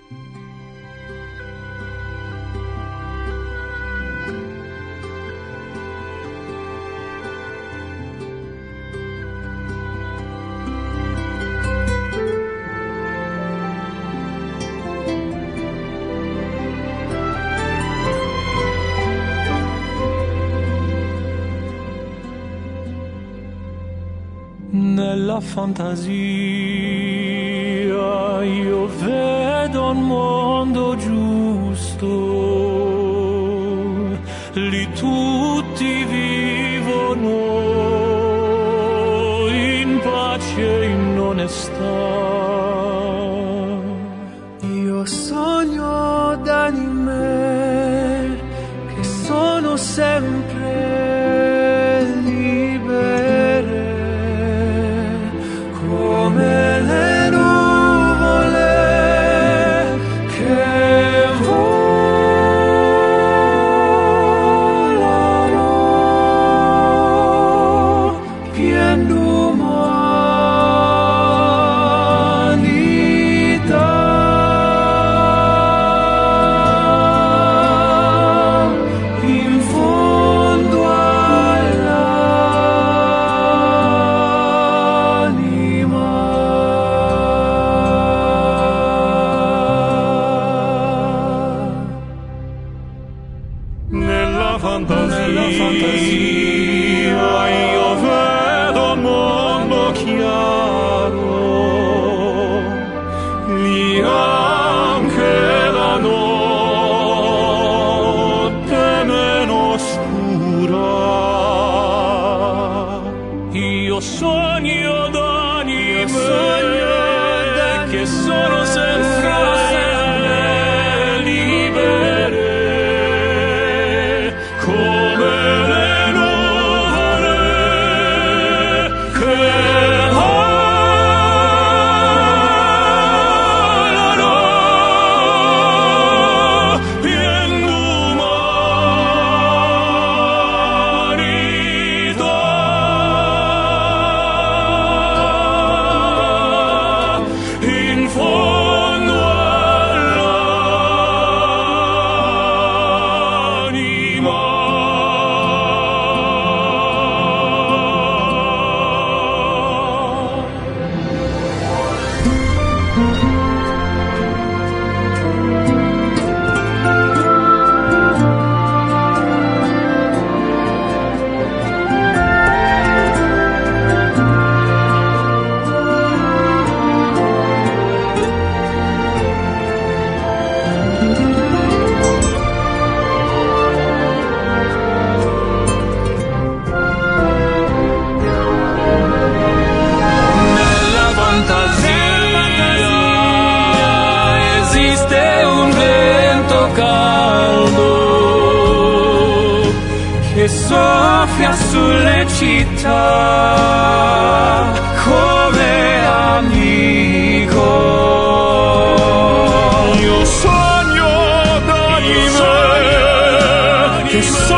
Nella fantasia io vedo un mondo giusto, lì tutti vivono in pace e in onestà. Io sogno d'anime che sono sempre libere, come le nuvole che volano pien d'umanità, in fondo Nella fantasia io vedo un mondo chiaro, lì anche la notte meno oscura. Io sogno d'anime che sono sempre libere, come le nuvole che volano pien d'umanità, in fondo che soffia sulle città come amico. Io sogno d'anime che